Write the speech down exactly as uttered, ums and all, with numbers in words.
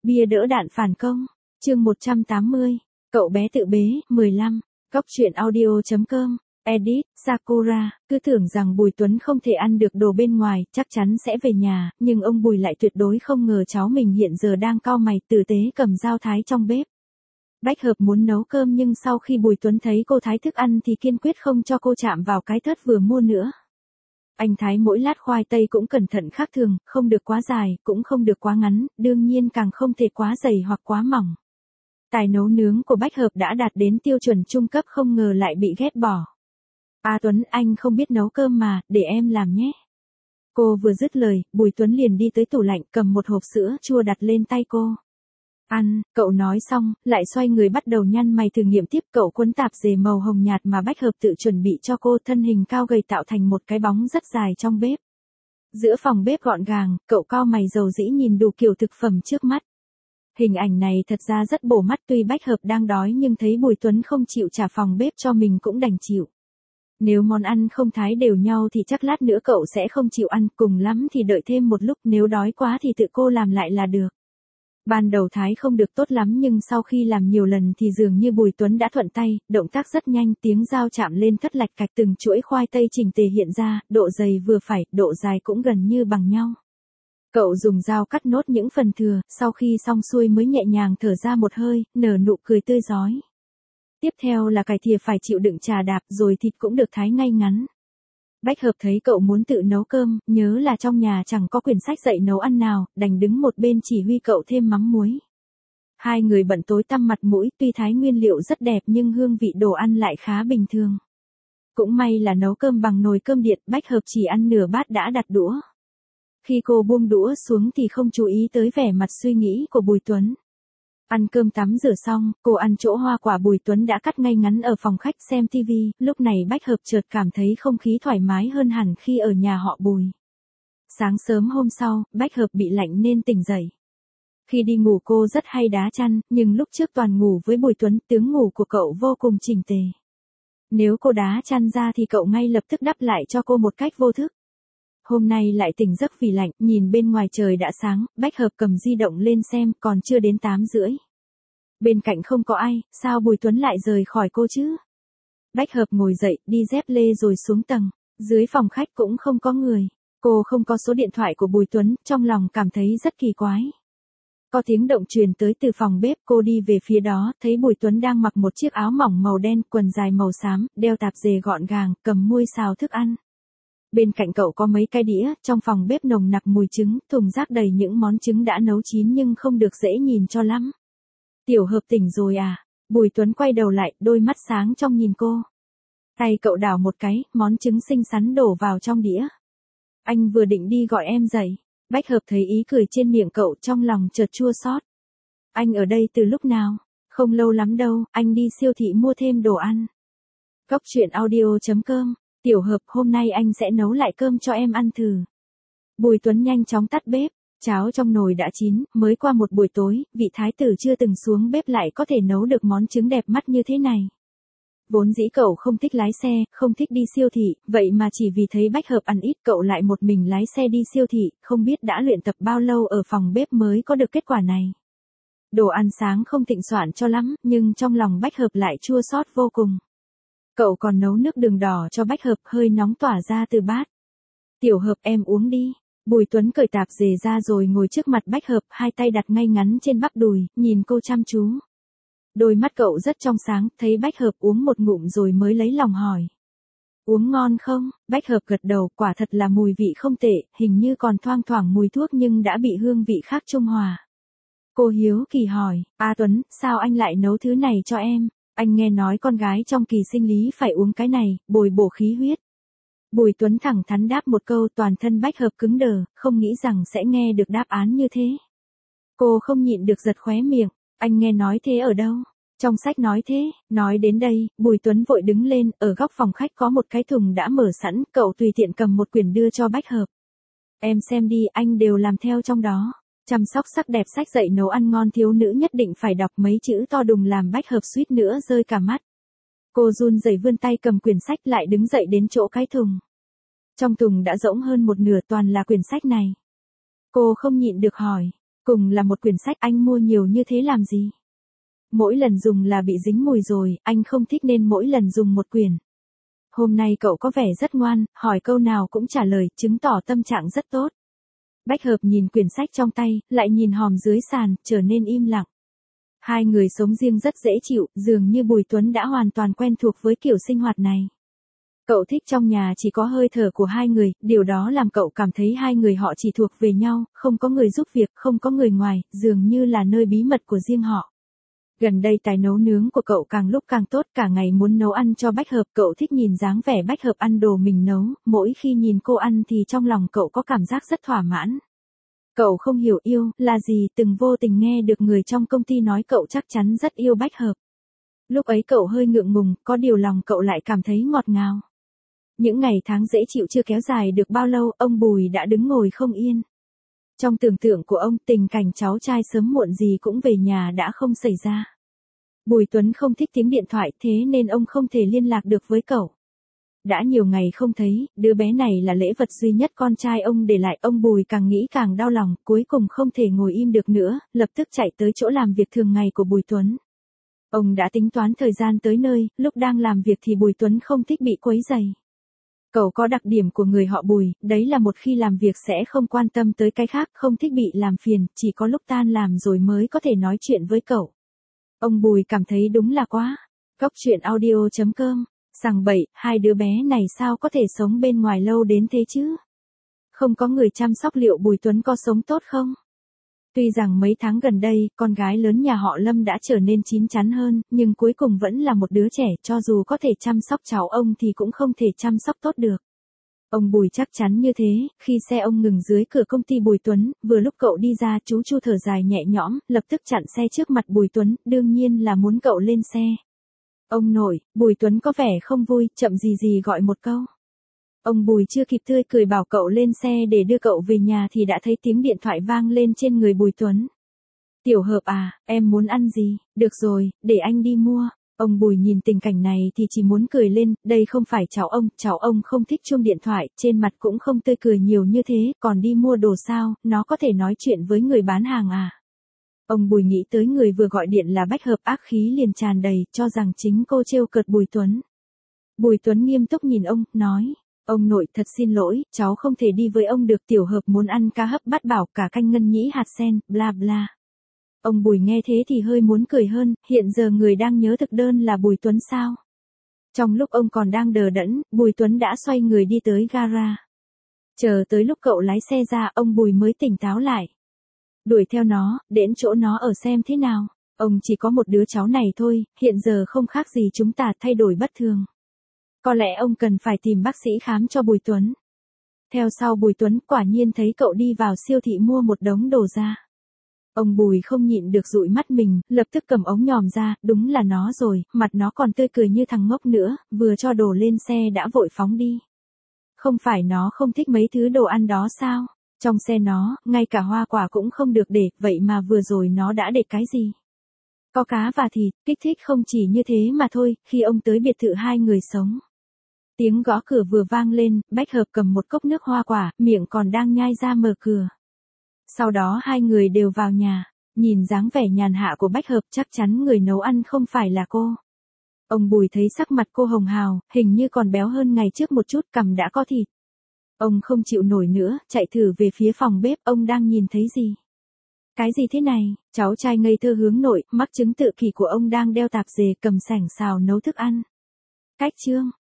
Bia đỡ đạn phản công. Chương một trăm tám mươi. Cậu bé tự bế. mười lăm. Cóc truyện audio chấm com. Edit, Sakura, cứ tưởng rằng Bùi Tuấn không thể ăn được đồ bên ngoài, chắc chắn sẽ về nhà, nhưng ông Bùi lại tuyệt đối không ngờ cháu mình hiện giờ đang cau mày tử tế cầm dao thái trong bếp. Bách Hợp muốn nấu cơm nhưng sau khi Bùi Tuấn thấy cô thái thức ăn thì kiên quyết không cho cô chạm vào cái thớt vừa mua nữa. Anh thái mỗi lát khoai tây cũng cẩn thận khác thường, không được quá dài, cũng không được quá ngắn, đương nhiên càng không thể quá dày hoặc quá mỏng. Tài nấu nướng của Bách Hợp đã đạt đến tiêu chuẩn trung cấp, không ngờ lại bị ghét bỏ. A Tuấn, anh không biết nấu cơm mà, để em làm nhé. Cô vừa dứt lời, Bùi Tuấn liền đi tới tủ lạnh cầm một hộp sữa chua đặt lên tay cô. Ăn, cậu nói xong, lại xoay người bắt đầu nhăn mày thử nghiệm tiếp. Cậu quấn tạp dề màu hồng nhạt mà Bách Hợp tự chuẩn bị cho cô, thân hình cao gầy tạo thành một cái bóng rất dài trong bếp. Giữa phòng bếp gọn gàng, cậu cau mày dầu dĩ nhìn đủ kiểu thực phẩm trước mắt. Hình ảnh này thật ra rất bổ mắt, tuy Bách Hợp đang đói nhưng thấy Bùi Tuấn không chịu trả phòng bếp cho mình cũng đành chịu. Nếu món ăn không thái đều nhau thì chắc lát nữa cậu sẽ không chịu ăn, cùng lắm thì đợi thêm một lúc, nếu đói quá thì tự cô làm lại là được. Ban đầu thái không được tốt lắm nhưng sau khi làm nhiều lần thì dường như Bùi Tuấn đã thuận tay, động tác rất nhanh, tiếng dao chạm lên thất lạch cạch, từng chuỗi khoai tây chỉnh tề hiện ra, độ dày vừa phải, độ dài cũng gần như bằng nhau. Cậu dùng dao cắt nốt những phần thừa, sau khi xong xuôi mới nhẹ nhàng thở ra một hơi, nở nụ cười tươi rói. Tiếp theo là cải thìa phải chịu đựng trà đạp, rồi thịt cũng được thái ngay ngắn. Bách Hợp thấy cậu muốn tự nấu cơm, nhớ là trong nhà chẳng có quyển sách dạy nấu ăn nào, đành đứng một bên chỉ huy cậu thêm mắm muối. Hai người bận tối tăm mặt mũi, tuy thái nguyên liệu rất đẹp nhưng hương vị đồ ăn lại khá bình thường. Cũng may là nấu cơm bằng nồi cơm điện, Bách Hợp chỉ ăn nửa bát đã đặt đũa. Khi cô buông đũa xuống thì không chú ý tới vẻ mặt suy nghĩ của Bùi Tuấn. Ăn cơm tắm rửa xong, cô ăn chỗ hoa quả Bùi Tuấn đã cắt ngay ngắn ở phòng khách xem tivi, lúc này Bách Hợp chợt cảm thấy không khí thoải mái hơn hẳn khi ở nhà họ Bùi. Sáng sớm hôm sau, Bách Hợp bị lạnh nên tỉnh dậy. Khi đi ngủ cô rất hay đá chăn, nhưng lúc trước toàn ngủ với Bùi Tuấn, tướng ngủ của cậu vô cùng chỉnh tề. Nếu cô đá chăn ra thì cậu ngay lập tức đắp lại cho cô một cách vô thức. Hôm nay lại tỉnh giấc vì lạnh, nhìn bên ngoài trời đã sáng, Bách Hợp cầm di động lên xem, còn chưa đến tám rưỡi. Bên cạnh không có ai, sao Bùi Tuấn lại rời khỏi cô chứ? Bách Hợp ngồi dậy, đi dép lê rồi xuống tầng. Dưới phòng khách cũng không có người. Cô không có số điện thoại của Bùi Tuấn, trong lòng cảm thấy rất kỳ quái. Có tiếng động truyền tới từ phòng bếp, cô đi về phía đó, thấy Bùi Tuấn đang mặc một chiếc áo mỏng màu đen, quần dài màu xám, đeo tạp dề gọn gàng, cầm muôi xào thức ăn. Bên cạnh cậu có mấy cái đĩa, trong phòng bếp nồng nặc mùi trứng, thùng rác đầy những món trứng đã nấu chín nhưng không được dễ nhìn cho lắm. Tiểu Hợp tỉnh rồi à? Bùi Tuấn quay đầu lại, đôi mắt sáng trong nhìn cô. Tay cậu đảo một cái, món trứng xinh xắn đổ vào trong đĩa. Anh vừa định đi gọi em dậy. Bách Hợp thấy ý cười trên miệng cậu, trong lòng chợt chua xót. Anh ở đây từ lúc nào? Không lâu lắm đâu, anh đi siêu thị mua thêm đồ ăn. Cóc truyện audio chấm com. Tiểu Hợp, hôm nay anh sẽ nấu lại cơm cho em ăn thử. Bùi Tuấn nhanh chóng tắt bếp, cháo trong nồi đã chín, mới qua một buổi tối, vị thái tử chưa từng xuống bếp lại có thể nấu được món trứng đẹp mắt như thế này. Vốn dĩ cậu không thích lái xe, không thích đi siêu thị, vậy mà chỉ vì thấy Bách Hợp ăn ít cậu lại một mình lái xe đi siêu thị, không biết đã luyện tập bao lâu ở phòng bếp mới có được kết quả này. Đồ ăn sáng không thịnh soạn cho lắm, nhưng trong lòng Bách Hợp lại chua xót vô cùng. Cậu còn nấu nước đường đỏ cho Bách Hợp, hơi nóng tỏa ra từ bát. Tiểu Hợp, em uống đi. Bùi Tuấn cởi tạp dề ra rồi ngồi trước mặt Bách Hợp, hai tay đặt ngay ngắn trên bắp đùi, nhìn cô chăm chú. Đôi mắt cậu rất trong sáng, thấy Bách Hợp uống một ngụm rồi mới lấy lòng hỏi. Uống ngon không? Bách Hợp gật đầu, quả thật là mùi vị không tệ, hình như còn thoang thoảng mùi thuốc nhưng đã bị hương vị khác trung hòa. Cô hiếu kỳ hỏi, A Tuấn, sao anh lại nấu thứ này cho em? Anh nghe nói con gái trong kỳ sinh lý phải uống cái này, bồi bổ khí huyết. Bùi Tuấn thẳng thắn đáp một câu, toàn thân Bách Hợp cứng đờ, không nghĩ rằng sẽ nghe được đáp án như thế. Cô không nhịn được giật khóe miệng, anh nghe nói thế ở đâu? Trong sách nói thế. Nói đến đây, Bùi Tuấn vội đứng lên, ở góc phòng khách có một cái thùng đã mở sẵn, cậu tùy tiện cầm một quyển đưa cho Bách Hợp. Em xem đi, anh đều làm theo trong đó. Chăm sóc sắc đẹp, sách dạy nấu ăn ngon, thiếu nữ nhất định phải đọc, mấy chữ to đùng làm Bách Hợp suýt nữa rơi cả mắt. Cô run rẩy vươn tay cầm quyển sách lại đứng dậy đến chỗ cái thùng. Trong thùng đã rỗng hơn một nửa, toàn là quyển sách này. Cô không nhịn được hỏi, Cùng là một quyển sách anh mua nhiều như thế làm gì? Mỗi lần dùng là bị dính mùi rồi, anh không thích nên mỗi lần dùng một quyển. Hôm nay cậu có vẻ rất ngoan, hỏi câu nào cũng trả lời, chứng tỏ tâm trạng rất tốt. Bách hợp nhìn quyển sách trong tay, lại nhìn hòm dưới sàn, trở nên im lặng. Hai người sống riêng rất dễ chịu, dường như Bùi Tuấn đã hoàn toàn quen thuộc với kiểu sinh hoạt này. Cậu thích trong nhà chỉ có hơi thở của hai người, điều đó làm cậu cảm thấy hai người họ chỉ thuộc về nhau, không có người giúp việc, không có người ngoài, dường như là nơi bí mật của riêng họ. Gần đây tài nấu nướng của cậu càng lúc càng tốt, cả ngày muốn nấu ăn cho Bách hợp, cậu thích nhìn dáng vẻ Bách hợp ăn đồ mình nấu, mỗi khi nhìn cô ăn thì trong lòng cậu có cảm giác rất thỏa mãn. Cậu không hiểu yêu là gì, từng vô tình nghe được người trong công ty nói cậu chắc chắn rất yêu Bách hợp. Lúc ấy cậu hơi ngượng ngùng, có điều lòng cậu lại cảm thấy ngọt ngào. Những ngày tháng dễ chịu chưa kéo dài được bao lâu, ông Bùi đã đứng ngồi không yên. Trong tưởng tượng của ông, tình cảnh cháu trai sớm muộn gì cũng về nhà đã không xảy ra. Bùi Tuấn không thích tiếng điện thoại, thế nên ông không thể liên lạc được với cậu. Đã nhiều ngày không thấy, đứa bé này là lễ vật duy nhất con trai ông để lại, ông Bùi càng nghĩ càng đau lòng, cuối cùng không thể ngồi im được nữa, lập tức chạy tới chỗ làm việc thường ngày của Bùi Tuấn. Ông đã tính toán thời gian tới nơi, lúc đang làm việc thì Bùi Tuấn không thích bị quấy rầy. Cậu có đặc điểm của người họ Bùi, đấy là một khi làm việc sẽ không quan tâm tới cái khác, không thích bị làm phiền, chỉ có lúc tan làm rồi mới có thể nói chuyện với cậu. Ông Bùi cảm thấy đúng là quá. Cóc truyện audio chấm com, sằng bậy, hai đứa bé này sao có thể sống bên ngoài lâu đến thế chứ? Không có người chăm sóc liệu Bùi Tuấn có sống tốt không? Tuy rằng mấy tháng gần đây, con gái lớn nhà họ Lâm đã trở nên chín chắn hơn, nhưng cuối cùng vẫn là một đứa trẻ, cho dù có thể chăm sóc cháu ông thì cũng không thể chăm sóc tốt được. Ông Bùi chắc chắn như thế, khi xe ông ngừng dưới cửa công ty Bùi Tuấn, vừa lúc cậu đi ra chú Chu thở dài nhẹ nhõm, lập tức chặn xe trước mặt Bùi Tuấn, đương nhiên là muốn cậu lên xe. Ông nội, Bùi Tuấn có vẻ không vui, chậm gì gì gọi một câu. Ông Bùi chưa kịp tươi cười bảo cậu lên xe để đưa cậu về nhà thì đã thấy tiếng điện thoại vang lên trên người Bùi Tuấn. Tiểu Hợp à, em muốn ăn gì? Được rồi, để anh đi mua. Ông Bùi nhìn tình cảnh này thì chỉ muốn cười lên, đây không phải cháu ông, cháu ông không thích chuông điện thoại, trên mặt cũng không tươi cười nhiều như thế, còn đi mua đồ sao, nó có thể nói chuyện với người bán hàng à? Ông Bùi nghĩ tới người vừa gọi điện là Bách Hợp, ác khí liền tràn đầy, cho rằng chính cô trêu cợt Bùi Tuấn. Bùi Tuấn nghiêm túc nhìn ông, nói, ông nội thật xin lỗi, cháu không thể đi với ông được, Tiểu Hợp muốn ăn cá hấp bát bảo cả canh ngân nhĩ hạt sen, bla bla. Ông Bùi nghe thế thì hơi muốn cười hơn, hiện giờ người đang nhớ thực đơn là Bùi Tuấn sao? Trong lúc ông còn đang đờ đẫn, Bùi Tuấn đã xoay người đi tới gara. Chờ tới lúc cậu lái xe ra, ông Bùi mới tỉnh táo lại. Đuổi theo nó, đến chỗ nó ở xem thế nào. Ông chỉ có một đứa cháu này thôi, hiện giờ không khác gì chúng ta thay đổi bất thường. Có lẽ ông cần phải tìm bác sĩ khám cho Bùi Tuấn. Theo sau Bùi Tuấn quả nhiên thấy cậu đi vào siêu thị mua một đống đồ ra. Ông Bùi không nhịn được dụi mắt mình, lập tức cầm ống nhòm ra, đúng là nó rồi, mặt nó còn tươi cười như thằng ngốc nữa, vừa cho đồ lên xe đã vội phóng đi. Không phải nó không thích mấy thứ đồ ăn đó sao? Trong xe nó, ngay cả hoa quả cũng không được để, vậy mà vừa rồi nó đã để cái gì? Có cá và thịt, kích thích không chỉ như thế mà thôi, khi ông tới biệt thự hai người sống. Tiếng gõ cửa vừa vang lên, Bách Hợp cầm một cốc nước hoa quả, miệng còn đang nhai ra mở cửa. Sau đó hai người đều vào nhà, nhìn dáng vẻ nhàn hạ của Bách Hợp chắc chắn người nấu ăn không phải là cô. Ông Bùi thấy sắc mặt cô hồng hào, hình như còn béo hơn ngày trước một chút, cằm đã có thịt. Ông không chịu nổi nữa, chạy thử về phía phòng bếp, ông đang nhìn thấy gì? Cái gì thế này? Cháu trai ngây thơ hướng nội, mắc chứng tự kỷ của ông đang đeo tạp dề cầm sảnh xào nấu thức ăn. Cách chương